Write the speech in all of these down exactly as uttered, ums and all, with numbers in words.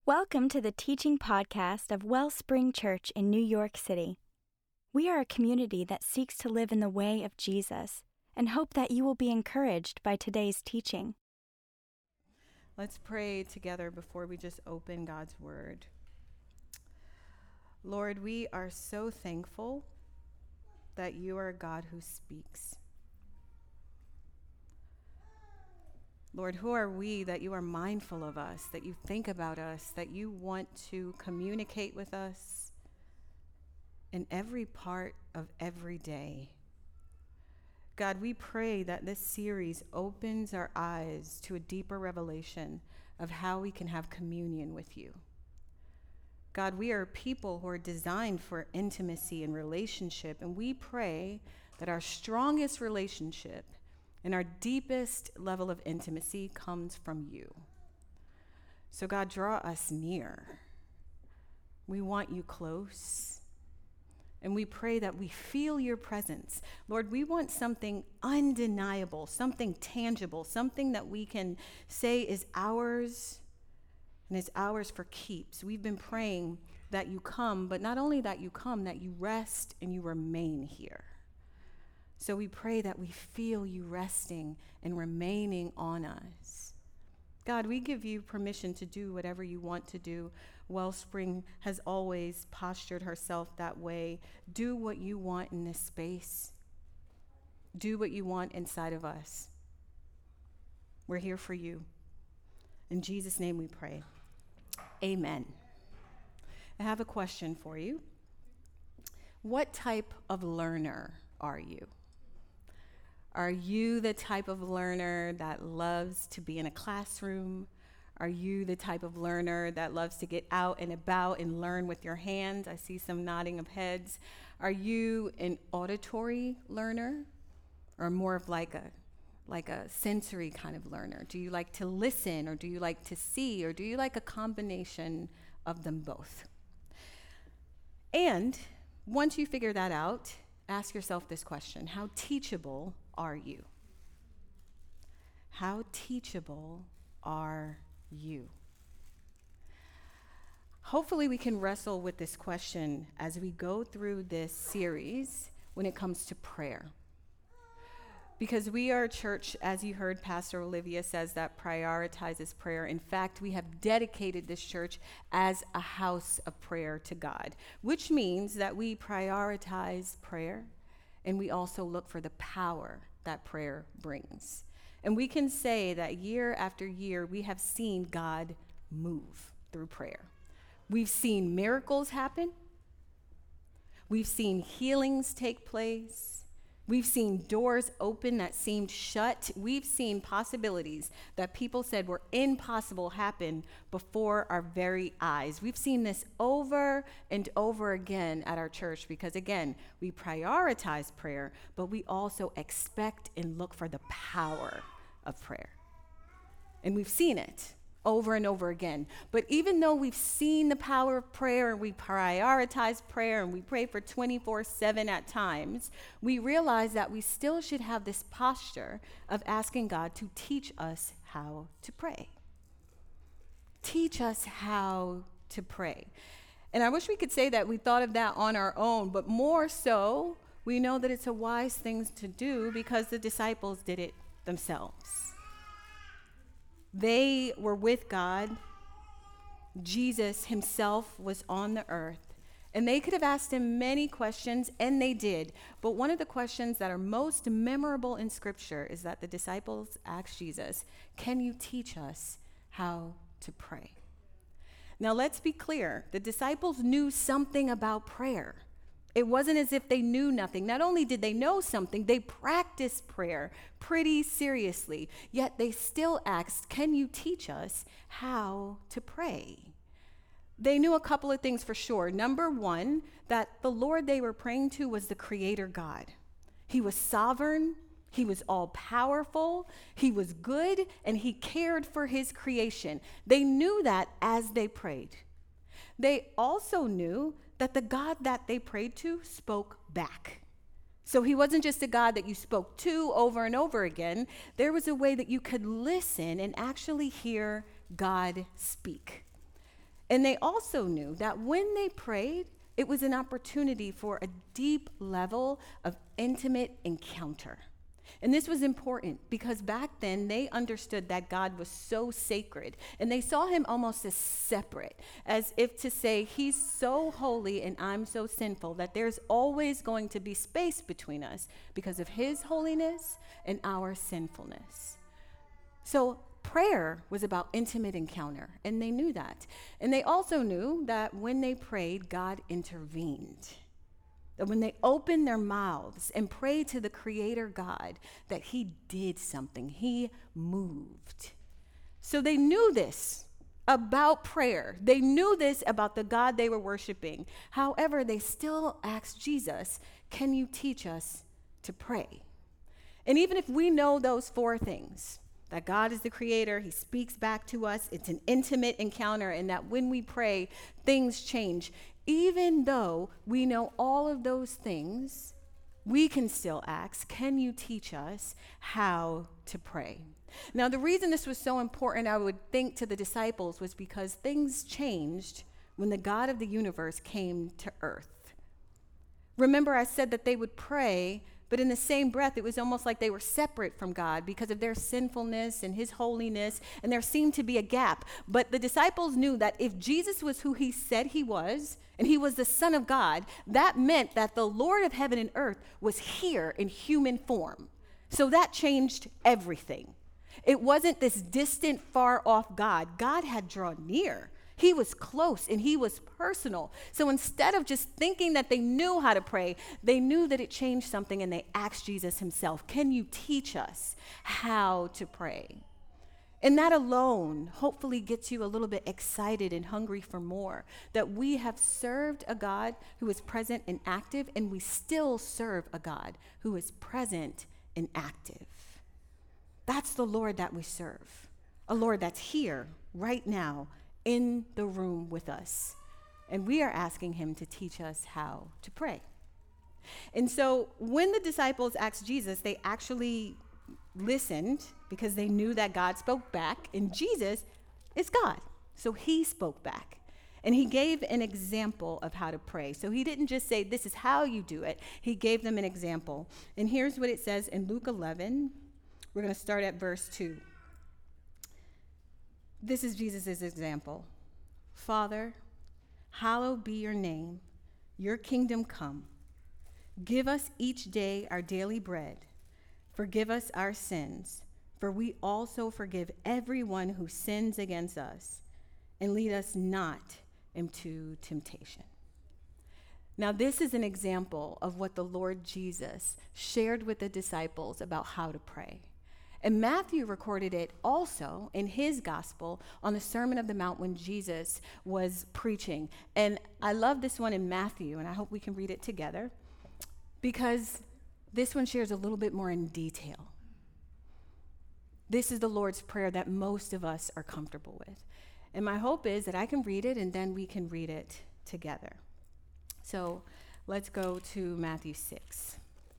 Welcome to the teaching podcast of Wellspring Church in New York City. We are a community that seeks to live in the way of Jesus and hope that you will be encouraged by today's teaching. Let's pray together before we just open God's word. Lord, we are so thankful that you are a God who speaks. Lord, who are we that you are mindful of us, that you think about us, that you want to communicate with us in every part of every day? God, we pray that this series opens our eyes to a deeper revelation of how we can have communion with you. God, we are people who are designed for intimacy and relationship, and we pray that our strongest relationship and our deepest level of intimacy comes from you. So God, draw us near. We want you close. And we pray that we feel your presence. Lord, we want something undeniable, something tangible, something that we can say is ours and is ours for keeps. We've been praying that you come, but not only that you come, that you rest and you remain here. So we pray that we feel you resting and remaining on us. God, we give you permission to do whatever you want to do. Wellspring has always postured herself that way. Do what you want in this space. Do what you want inside of us. We're here for you. In Jesus' name we pray. Amen. I have a question for you. What type of learner are you? Are you the type of learner that loves to be in a classroom? Are you the type of learner that loves to get out and about and learn with your hands? I see some nodding of heads. Are you an auditory learner or more of like a like a sensory kind of learner? Do you like to listen, or do you like to see, or do you like a combination of them both? And once you figure that out, ask yourself this question: how teachable are you? How teachable are you? Hopefully we can wrestle with this question as we go through this series when it comes to prayer. Because we are a church, as you heard Pastor Olivia says, that prioritizes prayer. In fact, we have dedicated this church as a house of prayer to God, which means that we prioritize prayer. And we also look for the power that prayer brings. And we can say that year after year, we have seen God move through prayer. We've seen miracles happen. We've seen healings take place. We've seen doors open that seemed shut. We've seen possibilities that people said were impossible happen before our very eyes. We've seen this over and over again at our church because, again, we prioritize prayer, but we also expect and look for the power of prayer. And we've seen it over and over again. But even though we've seen the power of prayer and we prioritize prayer and we pray for twenty-four seven at times, we realize that we still should have this posture of asking God to teach us how to pray. Teach us how to pray. And I wish we could say that we thought of that on our own, but more so, we know that it's a wise thing to do because the disciples did it themselves. They were with God. Jesus himself was on the earth. And they could have asked him many questions, and they did. But one of the questions that are most memorable in Scripture is that the disciples asked Jesus, "Can you teach us how to pray?" Now, let's be clear. The disciples knew something about prayer. It wasn't as if they knew nothing. Not only did they know something, they practiced prayer pretty seriously. Yet they still asked, "Can you teach us how to pray?" They knew a couple of things for sure. Number one, that the Lord they were praying to was the Creator God. He was sovereign. He was all-powerful. He was good, and he cared for his creation. They knew that as they prayed. They also knew that the God that they prayed to spoke back. So he wasn't just a God that you spoke to over and over again. There was a way that you could listen and actually hear God speak. And they also knew that when they prayed, it was an opportunity for a deep level of intimate encounter. And this was important because back then they understood that God was so sacred, and they saw him almost as separate, as if to say, he's so holy and I'm so sinful that there's always going to be space between us because of his holiness and our sinfulness. So prayer was about intimate encounter, and they knew that. And they also knew that when they prayed, God intervened. That when they opened their mouths and prayed to the Creator God, that he did something, he moved. So they knew this about prayer. They knew this about the God they were worshiping. However, they still asked Jesus, can you teach us to pray? And even if we know those four things, that God is the creator, he speaks back to us, it's an intimate encounter, and that when we pray, things change. Even though we know all of those things, we can still ask, can you teach us how to pray? Now, the reason this was so important, I would think, to the disciples was because things changed when the God of the universe came to earth. Remember, I said that they would pray, but in the same breath, it was almost like they were separate from God because of their sinfulness and his holiness, and there seemed to be a gap. But the disciples knew that if Jesus was who he said he was, and he was the Son of God, that meant that the Lord of heaven and earth was here in human form. So that changed everything. It wasn't this distant, far-off God. God had drawn near. He was close and he was personal. So instead of just thinking that they knew how to pray, they knew that it changed something, and they asked Jesus himself, can you teach us how to pray? And that alone hopefully gets you a little bit excited and hungry for more, that we have served a God who is present and active, and we still serve a God who is present and active. That's the Lord that we serve, a Lord that's here right now in the room with us. And we are asking him to teach us how to pray. And so when the disciples asked Jesus, they actually listened because they knew that God spoke back, and Jesus is God. So he spoke back. And he gave an example of how to pray. So he didn't just say, this is how you do it. He gave them an example. And here's what it says in Luke eleven. We're going to start at verse two. This is Jesus' example. Father, hallowed be your name. Your kingdom come. Give us each day our daily bread. Forgive us our sins, for we also forgive everyone who sins against us. And lead us not into temptation. Now, this is an example of what the Lord Jesus shared with the disciples about how to pray. And Matthew recorded it also in his gospel on the Sermon of the Mount when Jesus was preaching. And I love this one in Matthew, and I hope we can read it together, because this one shares a little bit more in detail. This is the Lord's Prayer that most of us are comfortable with. And my hope is that I can read it and then we can read it together. So let's go to Matthew six.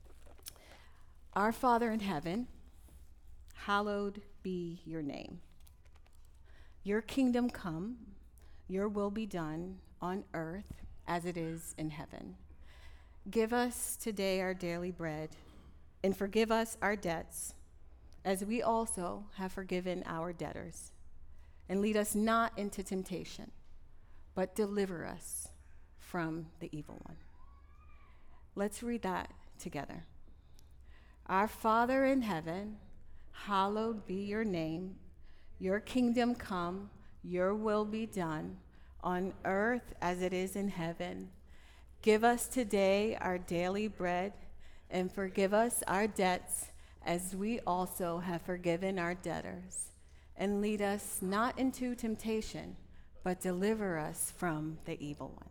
Our Father in heaven, hallowed be your name. Your kingdom come, your will be done on earth as it is in heaven. Give us today our daily bread, and forgive us our debts, as we also have forgiven our debtors. And lead us not into temptation, but deliver us from the evil one. Let's read that together. Our Father in heaven, hallowed be your name. Your kingdom come, your will be done, on earth as it is in heaven. Give us today our daily bread, and forgive us our debts, as we also have forgiven our debtors. And lead us not into temptation, but deliver us from the evil one.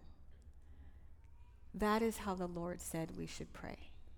That is how the Lord said we should pray.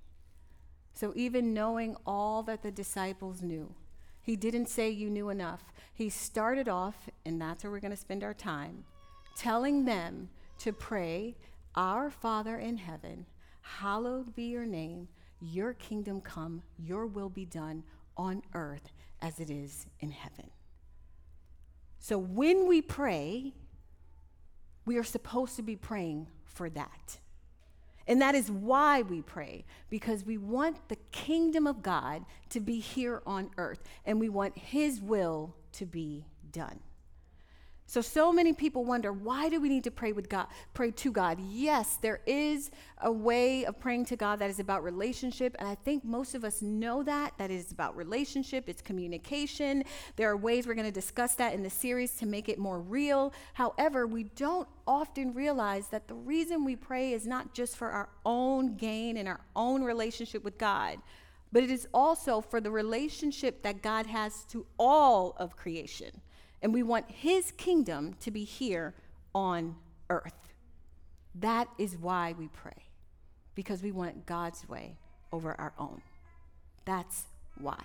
So even knowing all that the disciples knew, he didn't say you knew enough. He started off, and that's where we're going to spend our time, telling them to pray, Our Father in heaven, hallowed be your name, your kingdom come, your will be done on earth as it is in heaven. So when we pray, We are supposed to be praying for that. And that is why we pray, because we want the kingdom of God to be here on earth, and we want his will to be done. So, so many people wonder, why do we need to pray with God, pray to God? Yes, there is a way of praying to God that is about relationship, and I think most of us know that, that it is about relationship, it's communication. There are ways we're going to discuss that in the series to make it more real. However, we don't often realize that the reason we pray is not just for our own gain and our own relationship with God, but it is also for the relationship that God has to all of creation. And we want his kingdom to be here on earth. That is why we pray, because we want God's way over our own. That's why.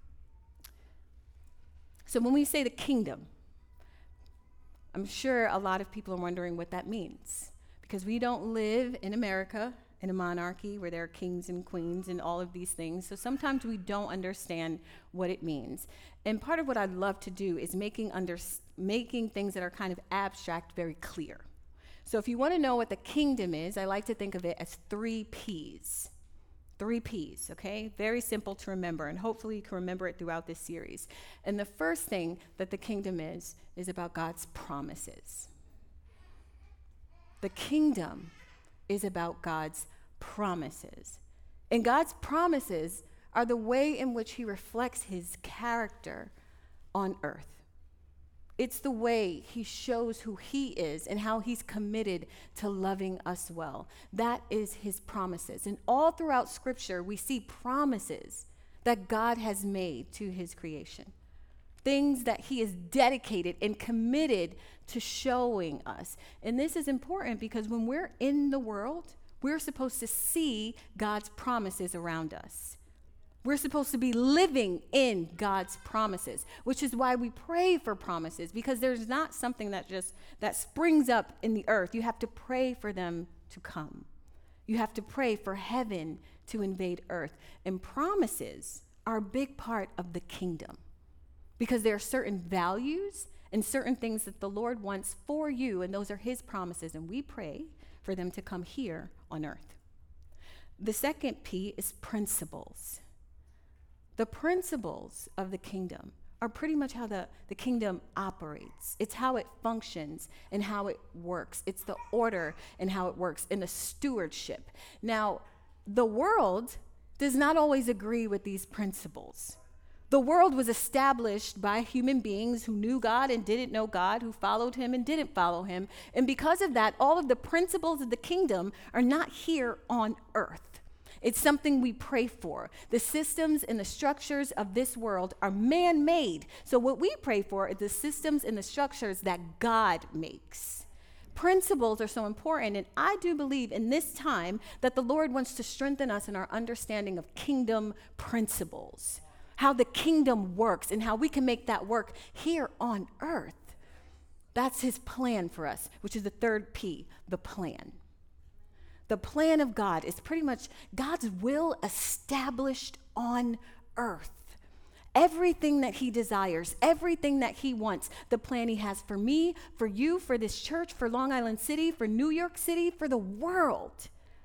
So when we say the kingdom, I'm sure a lot of people are wondering what that means, because we don't live in America in a monarchy where there are kings and queens and all of these things. So sometimes we don't understand what it means. And part of what I'd love to do is making under, making things that are kind of abstract very clear. So if you want to know what the kingdom is, I like to think of it as three P's. Three P's, okay? Very simple to remember, and hopefully you can remember it throughout this series. And the first thing that the kingdom is, is about God's promises. The kingdom is about God's promises. And God's promises are the way in which he reflects his character on earth. It's the way he shows who he is and how he's committed to loving us well. That is his promises. And all throughout Scripture, we see promises that God has made to his creation. Things that he is dedicated and committed to showing us. And this is important because when we're in the world, we're supposed to see God's promises around us. We're supposed to be living in God's promises, which is why we pray for promises, because there's not something that just that springs up in the earth. You have to pray for them to come. You have to pray for heaven to invade earth. And promises are a big part of the kingdom, because there are certain values and certain things that the Lord wants for you, and those are his promises, and we pray for them to come here on earth. The second P is principles. The principles of the kingdom are pretty much how the, the kingdom operates. It's how it functions and how it works. It's the order and how it works, and the stewardship. Now, the world does not always agree with these principles. The world was established by human beings who knew God and didn't know God, who followed him and didn't follow him. And because of that, all of the principles of the kingdom are not here on earth. It's something we pray for. The systems and the structures of this world are man-made. So what we pray for are the systems and the structures that God makes. Principles are so important, and I do believe in this time that the Lord wants to strengthen us in our understanding of kingdom principles, how the kingdom works and how we can make that work here on earth. That's his plan for us, which is the third P, the plan. The plan of God is pretty much God's will established on earth. Everything that he desires, everything that he wants, the plan he has for me, for you, for this church, for Long Island City, for New York City, for the world.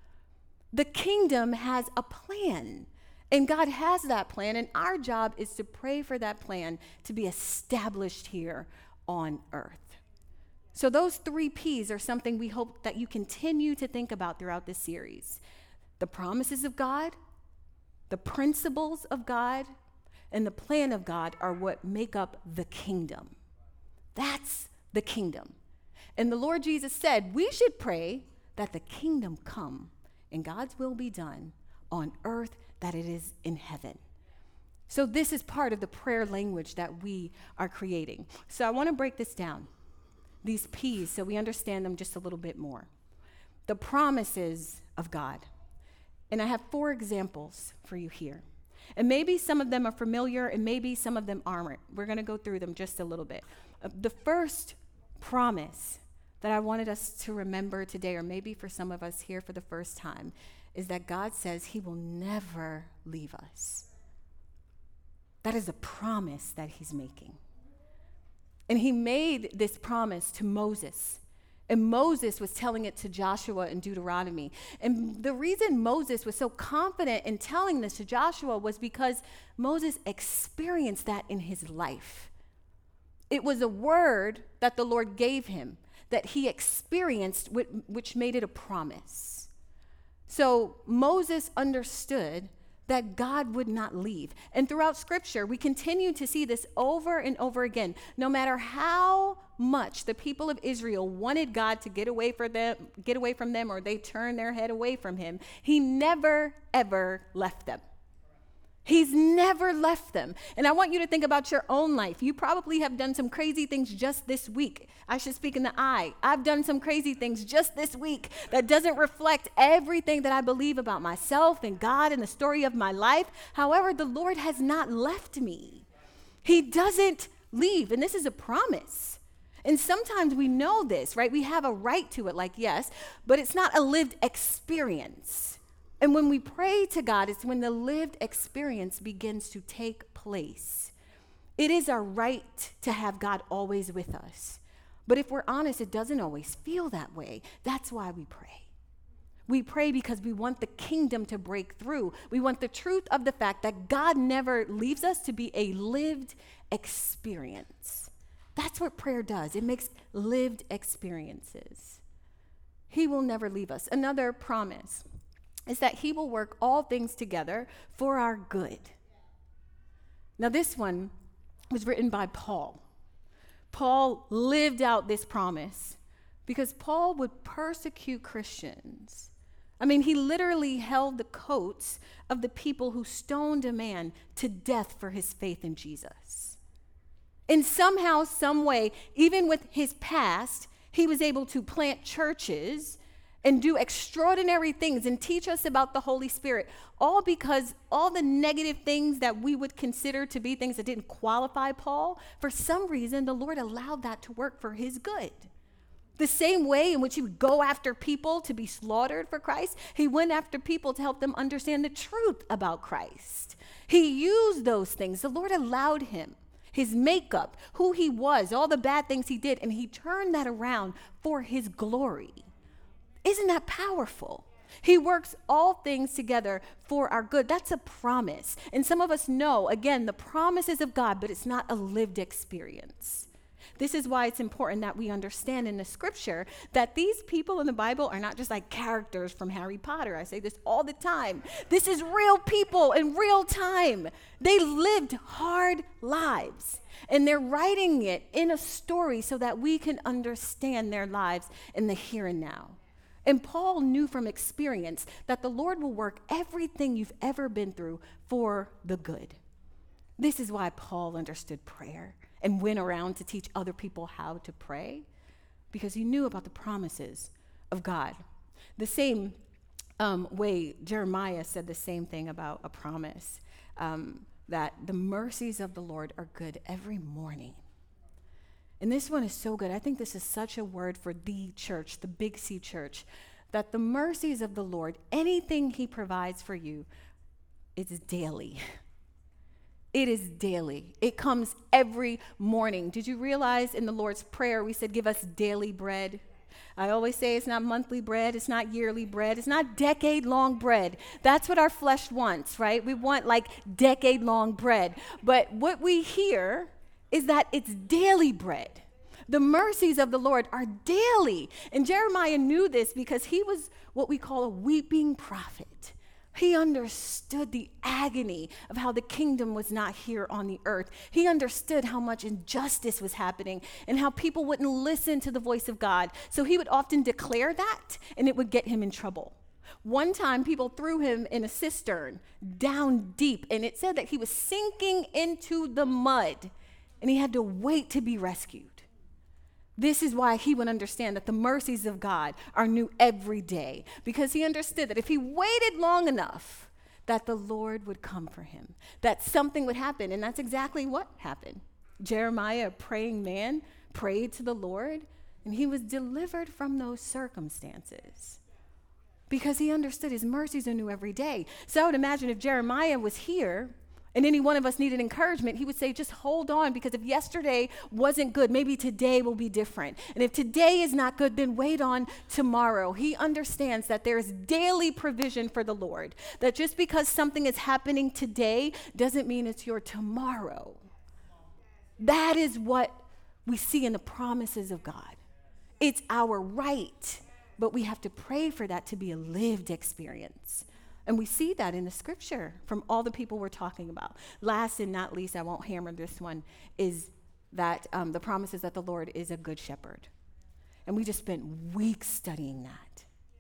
The kingdom has a plan, and God has that plan, and our job is to pray for that plan to be established here on earth. So those three P's are something we hope that you continue to think about throughout this series. The promises of God, the principles of God, and the plan of God are what make up the kingdom. That's the kingdom. And the Lord Jesus said we should pray that the kingdom come and God's will be done on earth that it is in heaven. So this is part of the prayer language that we are creating. So I want to break this down, these P's, so we understand them just a little bit more. The promises of God. And I have four examples for you here. And maybe some of them are familiar and maybe some of them aren't. We're going to go through them just a little bit. Uh, the first promise that I wanted us to remember today, or maybe for some of us here for the first time, is that God says he will never leave us. That is a promise that he's making. And he made this promise to Moses And Moses was telling it to Joshua in Deuteronomy. And the reason Moses was so confident in telling this to Joshua was because Moses experienced that in his life. It was a word that the Lord gave him that he experienced, which made it a promise. So Moses understood that God would not leave. And throughout Scripture, we continue to see this over and over again. No matter how much the people of Israel wanted God to get away from them, get away from them, or they turned their head away from him, he never, ever left them. He's never left them. And I want you to think about your own life. You probably have done some crazy things just this week. I should speak in the I. I've done some crazy things just this week that doesn't reflect everything that I believe about myself and God and the story of my life. However, the Lord has not left me. He doesn't leave. And this is a promise. And sometimes we know this, right? We have a right to it, like yes, but it's not a lived experience. And when we pray to God, it's when the lived experience begins to take place. It is our right to have God always with us. But if we're honest, it doesn't always feel that way. That's why we pray. We pray because we want the kingdom to break through. We want the truth of the fact that God never leaves us to be a lived experience. That's what prayer does. It makes lived experiences. He will never leave us. Another promise is that he will work all things together for our good. Now, this one was written by Paul. Paul lived out this promise because Paul would persecute Christians. I mean, he literally held the coats of the people who stoned a man to death for his faith in Jesus. And somehow, some way, even with his past, he was able to plant churches and do extraordinary things and teach us about the Holy Spirit, all because all the negative things that we would consider to be things that didn't qualify Paul, for some reason, the Lord allowed that to work for his good. The same way in which he would go after people to be slaughtered for Christ, he went after people to help them understand the truth about Christ. He used those things. The Lord allowed him, his makeup, who he was, all the bad things he did, and he turned that around for his glory. Isn't that powerful? He works all things together for our good. That's a promise. And some of us know, again, the promises of God, but it's not a lived experience. This is why it's important that we understand in the scripture that these people in the Bible are not just like characters from Harry Potter. I say this all the time. This is real people in real time. They lived hard lives. And they're writing it in a story so that we can understand their lives in the here and now. And Paul knew from experience that the Lord will work everything you've ever been through for the good. This is why Paul understood prayer and went around to teach other people how to pray, because he knew about the promises of God. The same um, way Jeremiah said the same thing about a promise, um, that the mercies of the Lord are good every morning. And this one is so good. I think this is such a word for the church, the Big C church, that the mercies of the Lord, anything he provides for you, is daily. It is daily. It comes every morning. Did you realize in the Lord's Prayer, we said, give us daily bread? I always say it's not monthly bread, it's not yearly bread, it's not decade-long bread. That's what our flesh wants, right? We want like decade-long bread. But what we hear is that it's daily bread. The mercies of the Lord are daily. And Jeremiah knew this because he was what we call a weeping prophet. He understood the agony of how the kingdom was not here on the earth. He understood how much injustice was happening and how people wouldn't listen to the voice of God. So he would often declare that, and it would get him in trouble. One time, people threw him in a cistern down deep, and it said that he was sinking into the mud, and he had to wait to be rescued. This is why he would understand that the mercies of God are new every day, because he understood that if he waited long enough, that the Lord would come for him, that something would happen. And that's exactly what happened. Jeremiah, a praying man, prayed to the Lord, and he was delivered from those circumstances because he understood his mercies are new every day. So I would imagine if Jeremiah was here and any one of us needed encouragement, he would say, just hold on, because if yesterday wasn't good, maybe today will be different. And if today is not good, then wait on tomorrow. He understands that there is daily provision for the Lord, that just because something is happening today doesn't mean it's your tomorrow. That is what we see in the promises of God. It's our right, but we have to pray for that to be a lived experience. And we see that in the scripture from all the people we're talking about. Last and not least, I won't hammer this one, is that um, the promises that the Lord is a good shepherd. And we just spent weeks studying that.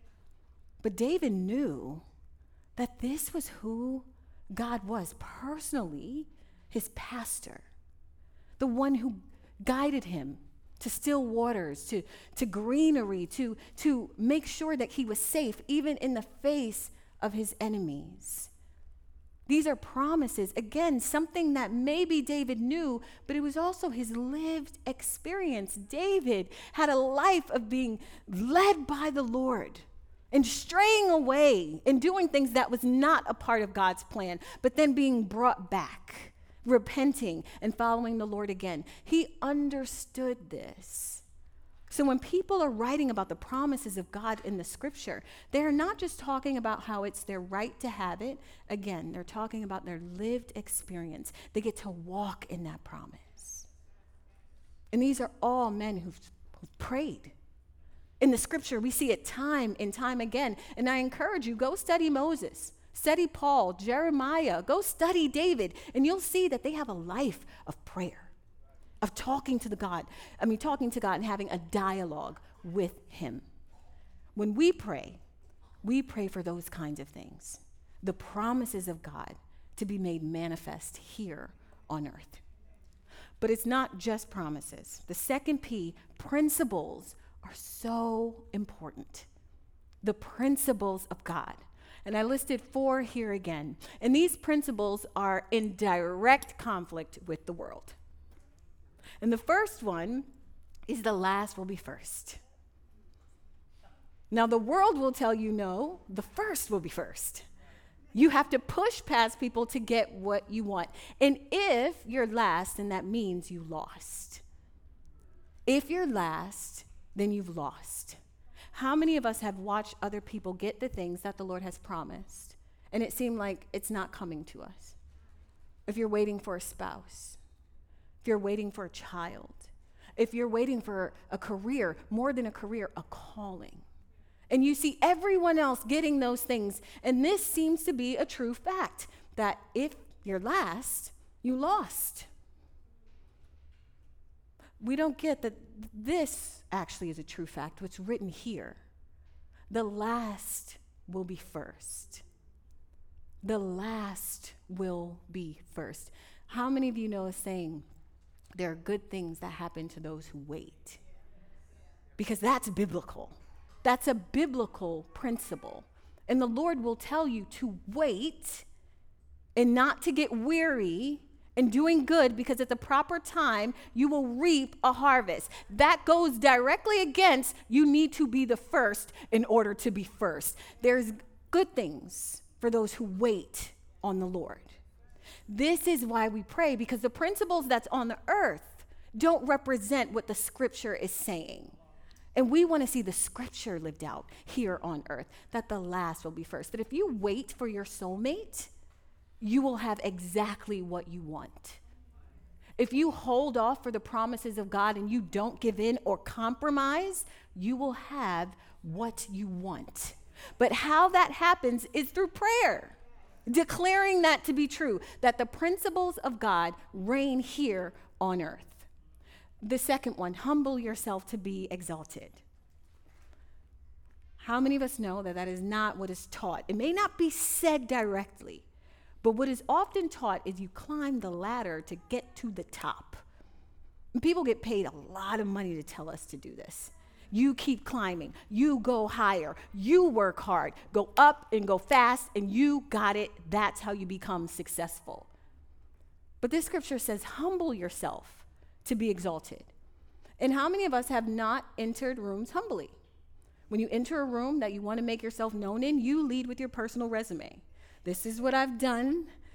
But David knew that this was who God was personally, his pastor, the one who guided him to still waters, to, to greenery, to, to make sure that he was safe, even in the face of his enemies. These are promises, again, something that maybe David knew, but it was also his lived experience. David had a life of being led by the Lord and straying away and doing things that was not a part of God's plan, but then being brought back, repenting and following the Lord again. He understood this. So when people are writing about the promises of God in the scripture, they're not just talking about how it's their right to have it. Again, they're talking about their lived experience. They get to walk in that promise. And these are all men who've, who've prayed. In the scripture, we see it time and time again. And I encourage you, go study Moses, study Paul, Jeremiah, go study David, and you'll see that they have a life of prayer. Of talking to the God, I mean, talking to God and having a dialogue with him. When we pray, we pray for those kinds of things, the promises of God to be made manifest here on earth. But it's not just promises. The second P, principles, are so important. The principles of God. And I listed four here again. And these principles are in direct conflict with the world. And the first one is the last will be first. Now, the world will tell you no, the first will be first. You have to push past people to get what you want. And if you're last, then that means you lost. If you're last, then you've lost. How many of us have watched other people get the things that the Lord has promised, and it seemed like it's not coming to us? If you're waiting for a spouse, if you're waiting for a child, if you're waiting for a career, more than a career, a calling. And you see everyone else getting those things. And this seems to be a true fact, that if you're last, you lost. We don't get that this actually is a true fact, what's written here. The last will be first. The last will be first. How many of you know a saying, there are good things that happen to those who wait? Because that's biblical. That's a biblical principle. And the Lord will tell you to wait and not to get weary in doing good, because at the proper time, you will reap a harvest. That goes directly against you need to be the first in order to be first. There's good things for those who wait on the Lord. This is why we pray, because the principles that's on the earth don't represent what the scripture is saying. And we want to see the scripture lived out here on earth, that the last will be first. That if you wait for your soulmate, you will have exactly what you want. If you hold off for the promises of God and you don't give in or compromise, you will have what you want. But how that happens is through prayer. Declaring that to be true, that the principles of God reign here on earth. The second one, humble yourself to be exalted. How many of us know that that is not what is taught? It may not be said directly, but what is often taught is you climb the ladder to get to the top. And people get paid a lot of money to tell us to do this. You keep climbing, you go higher, you work hard, go up and go fast, and you got it. That's how you become successful. But this scripture says, humble yourself to be exalted. And how many of us have not entered rooms humbly? When you enter a room that you want to make yourself known in, you lead with your personal resume. This is what I've done.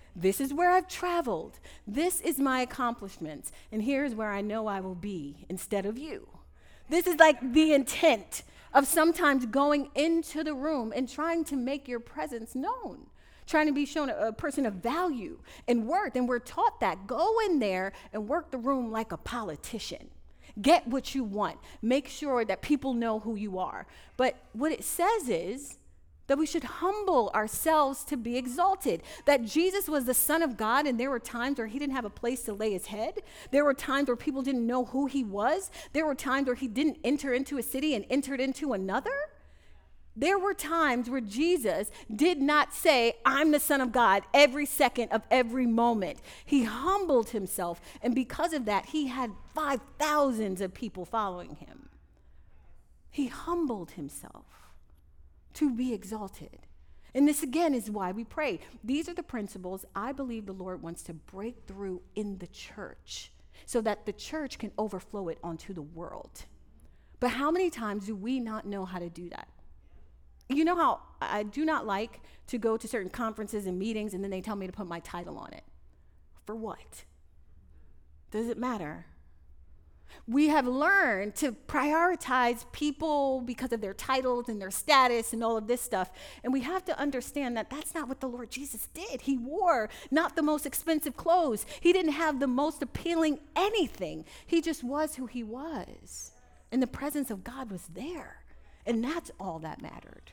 This is where I've traveled. This is my accomplishments. And here's where I know I will be instead of you. This is like the intent of sometimes going into the room and trying to make your presence known, trying to be shown a, a person of value and worth. And we're taught that. Go in there and work the room like a politician. Get what you want. Make sure that people know who you are. But what it says is that we should humble ourselves to be exalted. That Jesus was the Son of God, and there were times where he didn't have a place to lay his head. There were times where people didn't know who he was. There were times where he didn't enter into a city and entered into another. There were times where Jesus did not say, I'm the Son of God every second of every moment. He humbled himself, and because of that, he had five thousands of people following him. He humbled himself to be exalted. And this, again, is why we pray. These are the principles I believe the Lord wants to break through in the church so that the church can overflow it onto the world. But how many times do we not know how to do that? You know how I do not like to go to certain conferences and meetings and then they tell me to put my title on it. For what? Does it matter? We have learned to prioritize people because of their titles and their status and all of this stuff. And we have to understand that that's not what the Lord Jesus did. He wore not the most expensive clothes. He didn't have the most appealing anything. He just was who he was. And the presence of God was there. And that's all that mattered.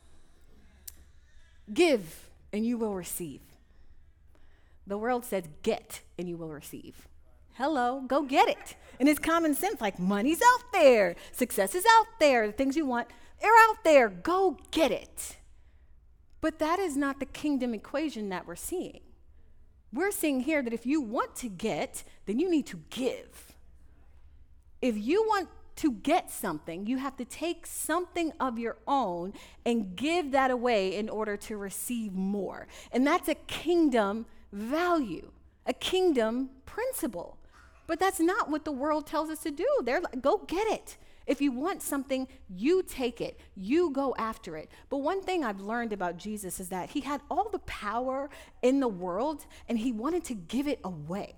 Give and you will receive. The world says get and you will receive. Hello, go get it. And it's common sense, like money's out there, success is out there, the things you want, they're out there, go get it. But that is not the kingdom equation that we're seeing. We're seeing here that if you want to get, then you need to give. If you want to get something, you have to take something of your own and give that away in order to receive more. And that's a kingdom value, a kingdom principle. But that's not what the world tells us to do. They're like, go get it. If you want something, you take it. You go after it. But one thing I've learned about Jesus is that he had all the power in the world and he wanted to give it away.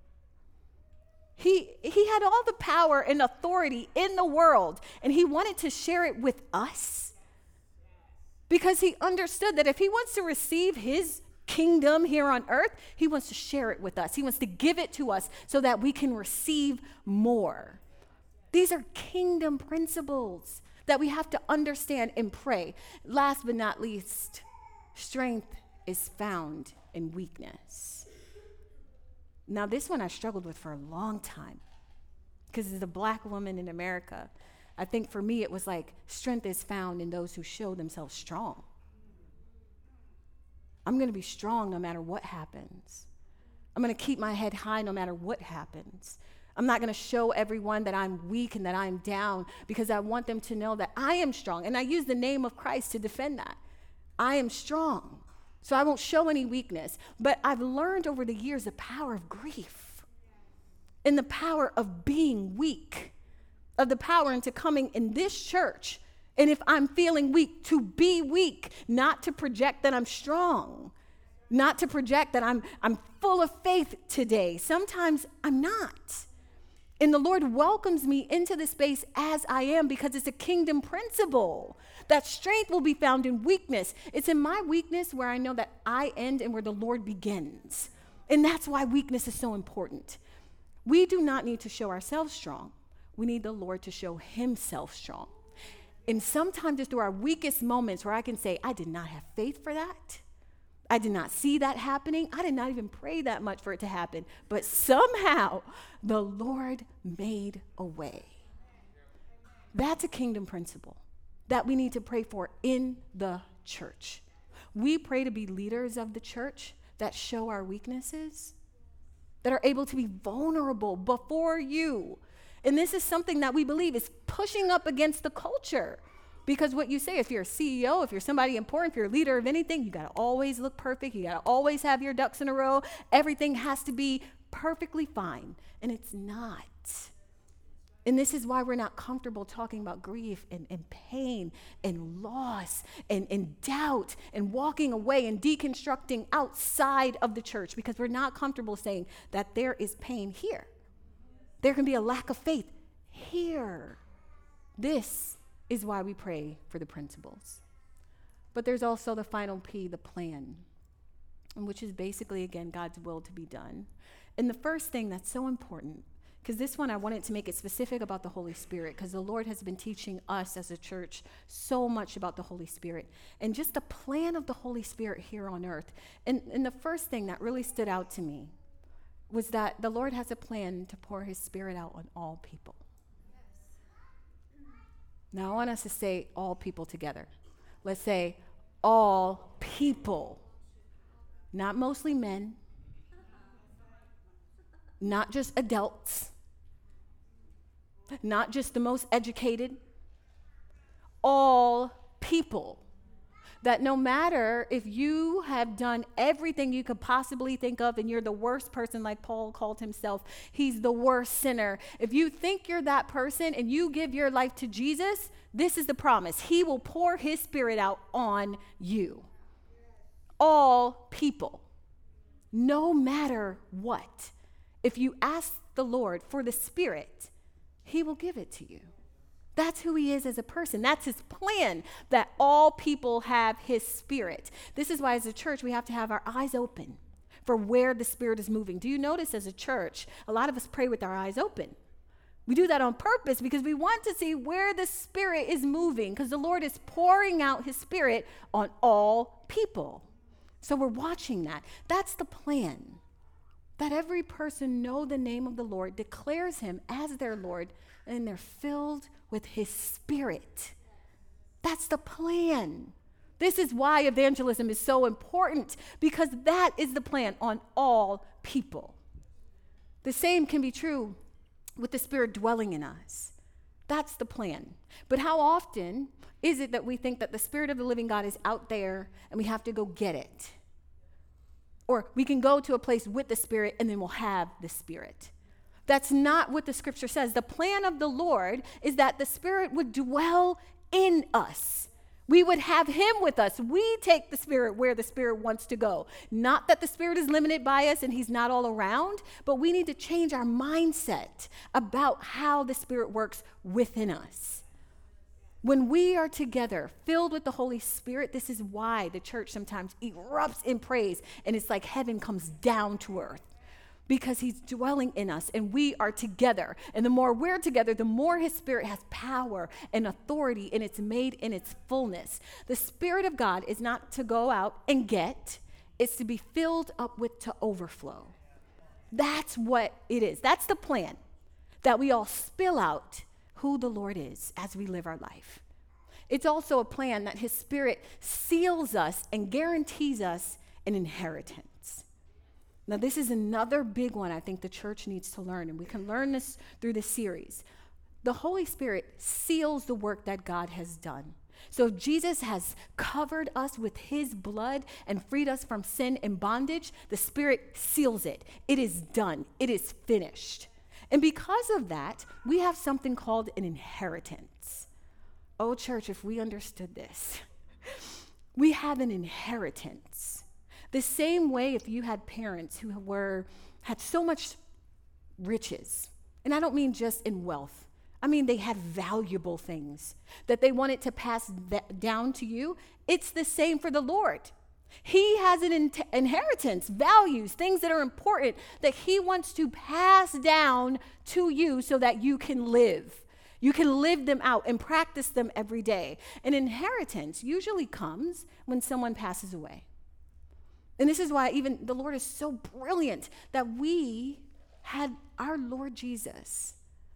He, he had all the power and authority in the world, and he wanted to share it with us because he understood that if he wants to receive his kingdom here on earth, he wants to share it with us. He wants to give it to us so that we can receive more. These are kingdom principles that we have to understand and pray. Last but not least, strength is found in weakness. Now, this one I struggled with for a long time because as a black woman in America, I think for me it was like strength is found in those who show themselves strong. I'm going to be strong no matter what happens. I'm going to keep my head high no matter what happens. I'm not going to show everyone that I'm weak and that I'm down because I want them to know that I am strong. And I use the name of Christ to defend that. I am strong. So I won't show any weakness. But I've learned over the years the power of grief and the power of being weak, of the power into coming in this church. And if I'm feeling weak, to be weak, not to project that I'm strong, not to project that I'm, I'm full of faith today. Sometimes I'm not. And the Lord welcomes me into this space as I am because it's a kingdom principle. That strength will be found in weakness. It's in my weakness where I know that I end and where the Lord begins. And that's why weakness is so important. We do not need to show ourselves strong. We need the Lord to show himself strong. And sometimes it's through our weakest moments where I can say, I did not have faith for that. I did not see that happening. I did not even pray that much for it to happen. But somehow the Lord made a way. That's a kingdom principle that we need to pray for in the church. We pray to be leaders of the church that show our weaknesses, that are able to be vulnerable before you. And this is something that we believe is pushing up against the culture. Because what you say, if you're a C E O, if you're somebody important, if you're a leader of anything, you got to always look perfect. You got to always have your ducks in a row. Everything has to be perfectly fine. And it's not. And this is why we're not comfortable talking about grief and, and pain and loss and, and doubt and walking away and deconstructing outside of the church, because we're not comfortable saying that there is pain here. There can be a lack of faith here. This is why we pray for the principles. But there's also the final P, the plan, which is basically, again, God's will to be done. And the first thing that's so important, because this one I wanted to make it specific about the Holy Spirit, because the Lord has been teaching us as a church so much about the Holy Spirit and just the plan of the Holy Spirit here on earth. And, and the first thing that really stood out to me was that the Lord has a plan to pour his Spirit out on all people. Now I want us to say all people together. Let's say all people, not mostly men, not just adults, not just the most educated, all people. That no matter if you have done everything you could possibly think of and you're the worst person, like Paul called himself, he's the worst sinner. If you think you're that person and you give your life to Jesus, this is the promise. He will pour his Spirit out on you. All people, no matter what. If you ask the Lord for the Spirit, he will give it to you. That's who he is as a person. That's his plan, that all people have his Spirit. This is why as a church, we have to have our eyes open for where the Spirit is moving. Do you notice as a church, a lot of us pray with our eyes open? We do that on purpose because we want to see where the Spirit is moving, because the Lord is pouring out his Spirit on all people. So we're watching that. That's the plan. That every person know the name of the Lord, declares him as their Lord, and they're filled with his Spirit. That's the plan. This is why evangelism is so important, because that is the plan on all people. The same can be true with the Spirit dwelling in us. That's the plan. But how often is it that we think that the Spirit of the living God is out there and we have to go get it? Or we can go to a place with the Spirit and then we'll have the Spirit. That's not what the scripture says. The plan of the Lord is that the Spirit would dwell in us. We would have him with us. We take the Spirit where the Spirit wants to go. Not that the Spirit is limited by us and he's not all around, but we need to change our mindset about how the Spirit works within us. When we are together, filled with the Holy Spirit, this is why the church sometimes erupts in praise, and it's like heaven comes down to earth. Because he's dwelling in us and we are together. And the more we're together, the more his Spirit has power and authority, and it's made in its fullness. The Spirit of God is not to go out and get, it's to be filled up with to overflow. That's what it is. That's the plan, that we all spill out who the Lord is as we live our life. It's also a plan that his Spirit seals us and guarantees us an inheritance. Now, this is another big one I think the church needs to learn, and we can learn this through this series. The Holy Spirit seals the work that God has done. So if Jesus has covered us with his blood and freed us from sin and bondage, the Spirit seals it. It is done. It is finished. And because of that, we have something called an inheritance. Oh, church, if we understood this, we have an inheritance. The same way if you had parents who were had so much riches, and I don't mean just in wealth, I mean they had valuable things that they wanted to pass that down to you. It's the same for the Lord. He has an in- inheritance, values, things that are important that he wants to pass down to you so that you can live. You can live them out and practice them every day. An inheritance usually comes when someone passes away. And this is why even the Lord is so brilliant that we had our Lord Jesus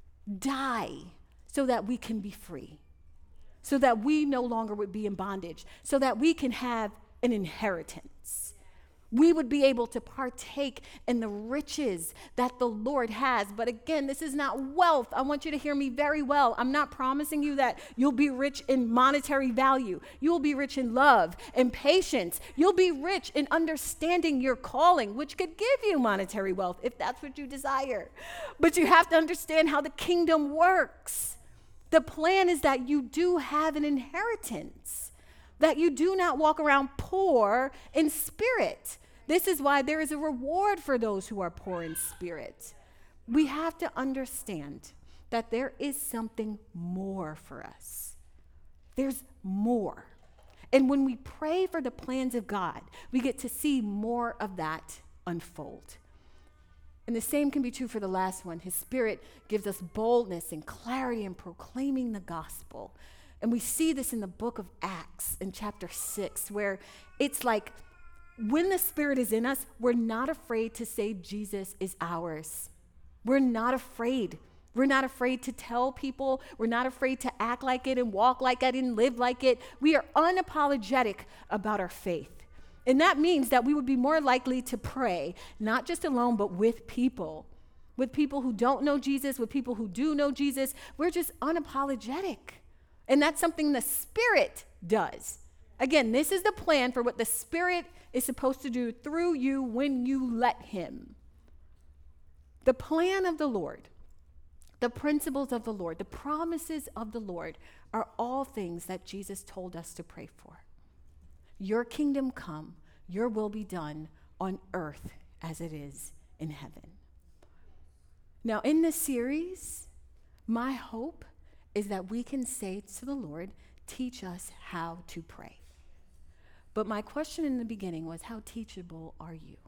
die so that we can be free, so that we no longer would be in bondage, so that we can have an inheritance. We would be able to partake in the riches that the Lord has. But again, this is not wealth. I want you to hear me very well. I'm not promising you that you'll be rich in monetary value. You'll be rich in love and patience. You'll be rich in understanding your calling, which could give you monetary wealth if that's what you desire. But you have to understand how the kingdom works. The plan is that you do have an inheritance, that you do not walk around poor in spirit. This is why there is a reward for those who are poor in spirit. We have to understand that there is something more for us. There's more. And when we pray for the plans of God, we get to see more of that unfold. And the same can be true for the last one. His Spirit gives us boldness and clarity in proclaiming the gospel. And we see this in the book of Acts in chapter six, where it's like when the Spirit is in us, we're not afraid to say Jesus is ours. We're not afraid. We're not afraid to tell people. We're not afraid to act like it and walk like it and live like it. We are unapologetic about our faith. And that means that we would be more likely to pray, not just alone, but with people. With people who don't know Jesus, with people who do know Jesus. We're just unapologetic. And that's something the Spirit does. Again, this is the plan for what the Spirit is supposed to do through you when you let Him. The plan of the Lord, the principles of the Lord, the promises of the Lord are all things that Jesus told us to pray for. Your kingdom come, your will be done on earth as it is in heaven. Now, in this series, my hope is that we can say to the Lord, teach us how to pray. But my question in the beginning was, how teachable are you?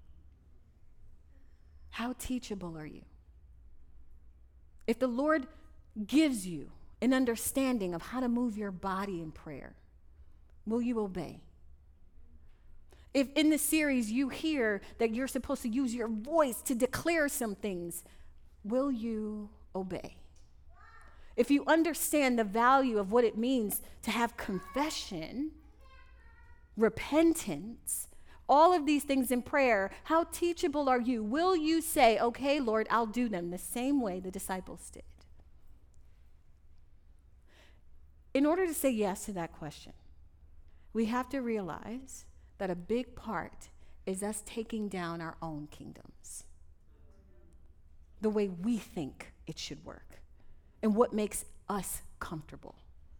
How teachable are you? If the Lord gives you an understanding of how to move your body in prayer, will you obey? If in the series you hear that you're supposed to use your voice to declare some things, will you obey? If you understand the value of what it means to have confession, repentance, all of these things in prayer, how teachable are you? Will you say, okay, Lord, I'll do them the same way the disciples did? In order to say yes to that question, we have to realize that a big part is us taking down our own kingdoms, the way we think it should work, and what makes us comfortable.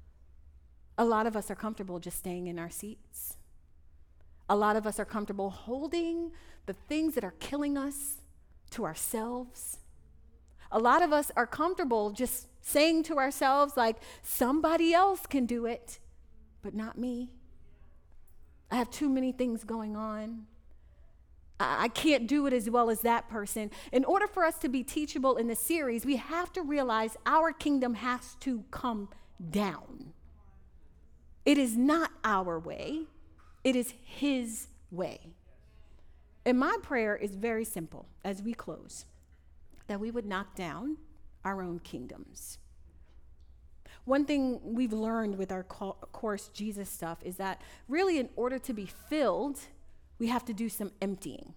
A lot of us are comfortable just staying in our seats. A lot of us are comfortable holding the things that are killing us to ourselves. A lot of us are comfortable just saying to ourselves, like, somebody else can do it, but not me. I have too many things going on. I, I can't do it as well as that person. In order for us to be teachable in this series, we have to realize our kingdom has to come down. It is not our way. It is His way. And my prayer is very simple as we close, that we would knock down our own kingdoms. One thing we've learned with our co- course Jesus stuff is that really in order to be filled, we have to do some emptying.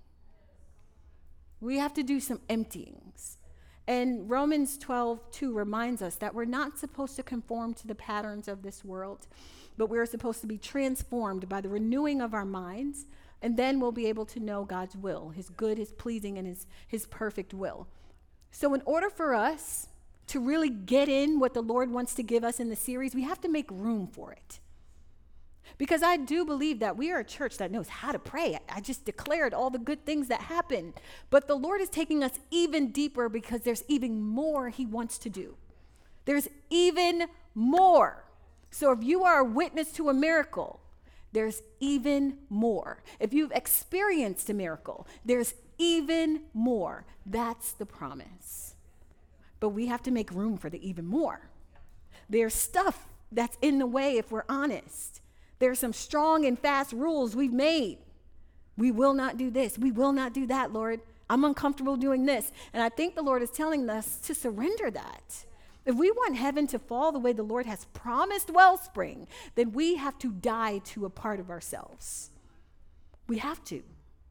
We have to do some emptyings. And Romans twelve two reminds us that we're not supposed to conform to the patterns of this world, but we're supposed to be transformed by the renewing of our minds, and then we'll be able to know God's will, His good, His pleasing, and His, His perfect will. So in order for us to really get in what the Lord wants to give us in the series, we have to make room for it. Because I do believe that we are a church that knows how to pray. I just declared all the good things that happen. But the Lord is taking us even deeper because there's even more He wants to do. There's even more. So if you are a witness to a miracle, there's even more. If you've experienced a miracle, there's even more. That's the promise. But we have to make room for the even more. There's stuff that's in the way if we're honest. There's some strong and fast rules we've made. We will not do this. We will not do that, Lord. I'm uncomfortable doing this. And I think the Lord is telling us to surrender that. If we want heaven to fall the way the Lord has promised Wellspring, then we have to die to a part of ourselves. We have to.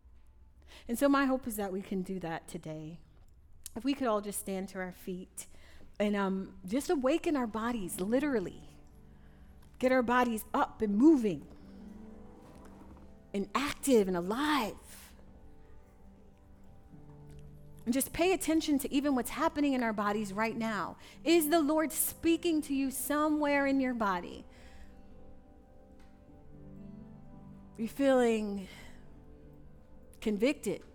And so my hope is that we can do that today. If we could all just stand to our feet and um, just awaken our bodies, literally. Get our bodies up and moving and active and alive. And just pay attention to even what's happening in our bodies right now. Is the Lord speaking to you somewhere in your body? Are you feeling convicted?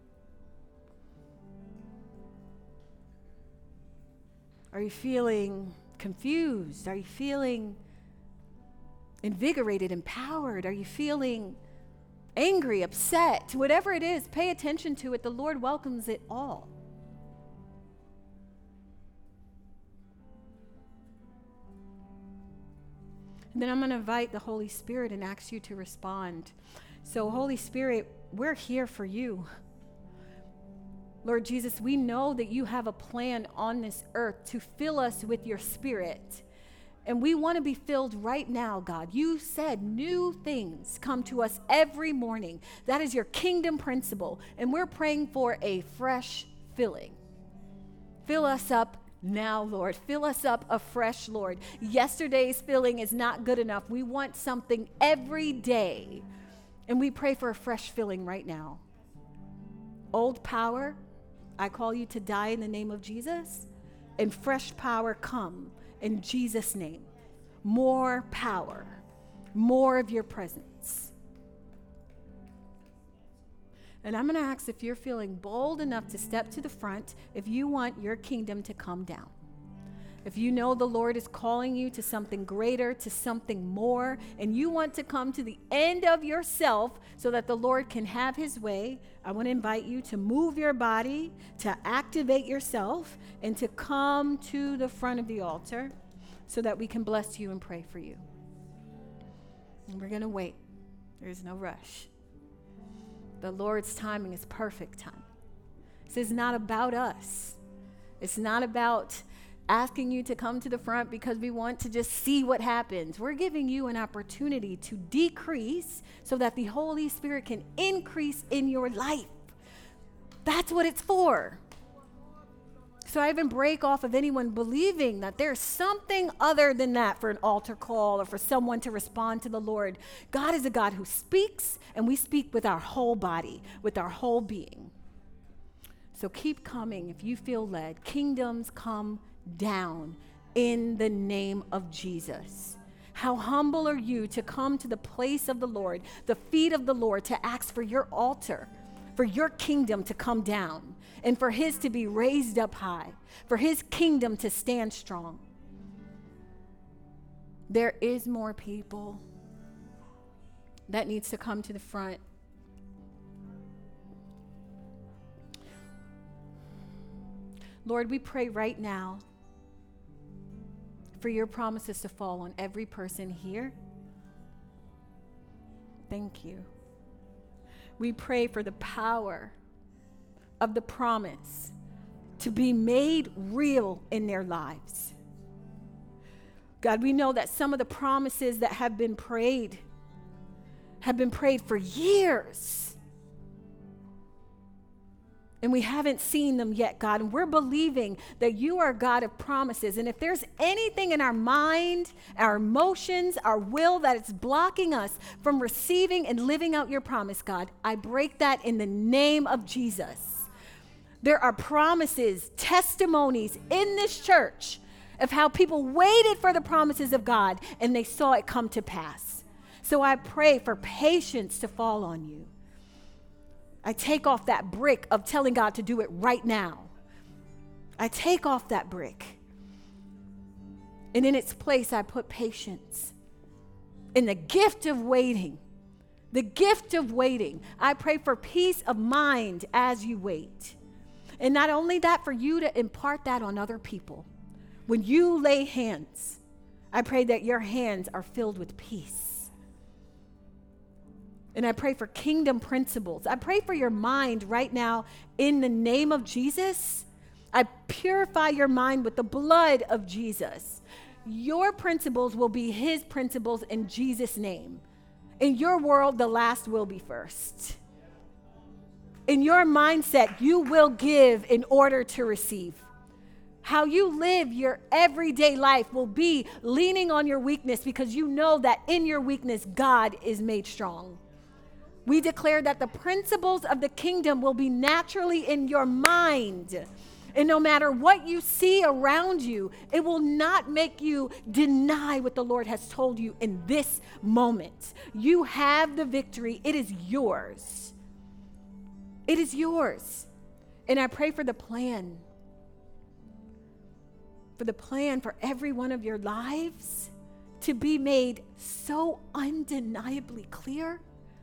Are you feeling confused? Are you feeling invigorated, empowered? Are you feeling angry, upset? Whatever it is, pay attention to it. The Lord welcomes it all. And then I'm going to invite the Holy Spirit and ask you to respond. So, Holy Spirit, we're here for you. Lord Jesus, we know that you have a plan on this earth to fill us with your Spirit. And we want to be filled right now, God. You said new things come to us every morning. That is your kingdom principle. And we're praying for a fresh filling. Fill us up now, Lord. Fill us up afresh, Lord. Yesterday's filling is not good enough. We want something every day. And we pray for a fresh filling right now. Old power, I call you to die in the name of Jesus. And fresh power come in Jesus' name. More power, more of your presence. And I'm going to ask if you're feeling bold enough to step to the front, if you want your kingdom to come down. If you know the Lord is calling you to something greater, to something more, and you want to come to the end of yourself so that the Lord can have his way, I want to invite you to move your body, to activate yourself, and to come to the front of the altar so that we can bless you and pray for you. And we're going to wait. There's no rush. The Lord's timing is perfect time. This is not about us. It's not about asking you to come to the front because we want to just see what happens. We're giving you an opportunity to decrease so that the Holy Spirit can increase in your life. That's what it's for. So I even break off of anyone believing that there's something other than that for an altar call or for someone to respond to the Lord. God is a God who speaks, and we speak with our whole body, with our whole being. So keep coming if you feel led. Kingdoms come down in the name of Jesus. How humble are you to come to the place of the Lord, the feet of the Lord, to ask for your altar, for your kingdom to come down, and for his to be raised up high, for his kingdom to stand strong. There is more people that needs to come to the front. Lord, we pray right now for your promises to fall on every person here. Thank you. We pray for the power of the promise to be made real in their lives. God, we know that some of the promises that have been prayed have been prayed for years. And we haven't seen them yet, God. And we're believing that you are a God of promises. And if there's anything in our mind, our emotions, our will that it's blocking us from receiving and living out your promise, God, I break that in the name of Jesus. There are promises, testimonies in this church of how people waited for the promises of God and they saw it come to pass. So I pray for patience to fall on you. I take off that brick of telling God to do it right now. I take off that brick. And in its place, I put patience. In the gift of waiting, the gift of waiting, I pray for peace of mind as you wait. And not only that, for you to impart that on other people. When you lay hands, I pray that your hands are filled with peace. And I pray for kingdom principles. I pray for your mind right now in the name of Jesus. I purify your mind with the blood of Jesus. Your principles will be his principles in Jesus' name. In your world, the last will be first. in your mindset, you will give in order to receive. How you live your everyday life will be leaning on your weakness because you know that in your weakness, God is made strong. We declare that the principles of the kingdom will be naturally in your mind. And no matter what you see around you, it will not make you deny what the Lord has told you in this moment. You have the victory. It is yours. It is yours. And I pray for the plan. For the plan for every one of your lives to be made so undeniably clear.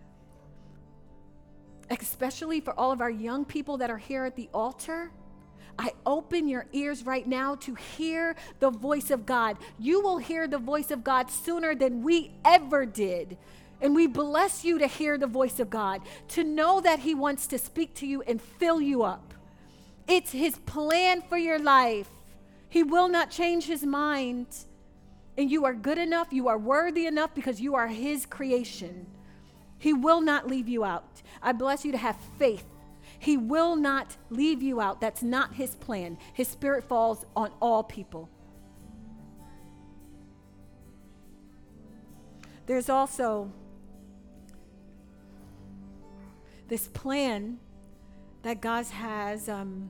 Especially for all of our young people that are here at the altar. I open your ears right now to hear the voice of God. You will hear the voice of God sooner than we ever did. And we bless you to hear the voice of God, to know that he wants to speak to you and fill you up. It's his plan for your life. He will not change his mind. And you are good enough, you are worthy enough because you are his creation. He will not leave you out. I bless you to have faith. He will not leave you out. That's not his plan. His spirit falls on all people. There's also this plan that God has um,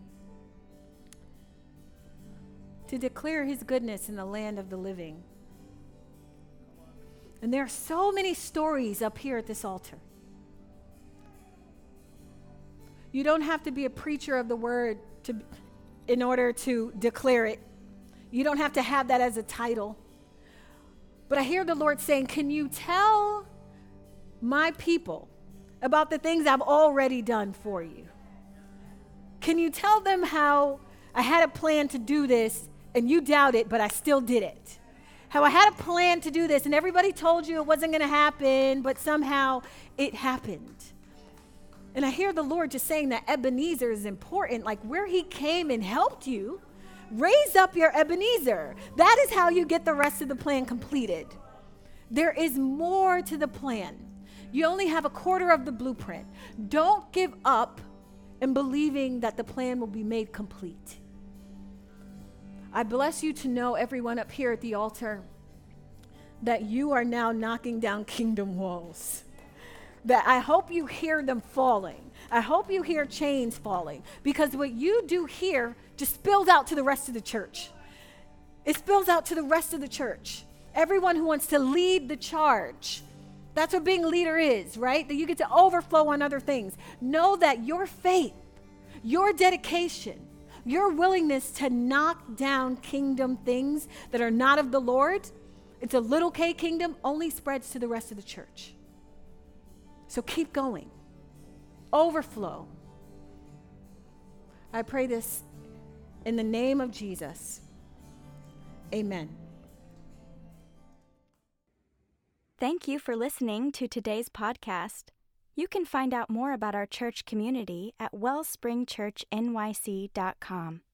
to declare his goodness in the land of the living. And there are so many stories up here at this altar. You don't have to be a preacher of the word to, in order to declare it. You don't have to have that as a title. But I hear the Lord saying, can you tell my people about the things I've already done for you? Can you tell them how I had a plan to do this and you doubt it, but I still did it? How I had a plan to do this and everybody told you it wasn't going to happen, but somehow it happened. And I hear the Lord just saying that Ebenezer is important, like where he came and helped you. Raise up your Ebenezer. That is how you get the rest of the plan completed. There is more to the plan. You only have a quarter of the blueprint. Don't give up in believing that the plan will be made complete. I bless you to know, everyone up here at the altar, that you are now knocking down kingdom walls. That I hope you hear them falling. I hope you hear chains falling, because what you do here just spills out to the rest of the church. It spills out to the rest of the church. Everyone who wants to lead the charge. That's what being a leader is, right? That you get to overflow on other things. Know that your faith, your dedication, your willingness to knock down kingdom things that are not of the Lord, it's a little K kingdom, only spreads to the rest of the church. So keep going. Overflow. I pray this in the name of Jesus. Amen. Thank you for listening to today's podcast. You can find out more about our church community at wellspring church n y c dot com.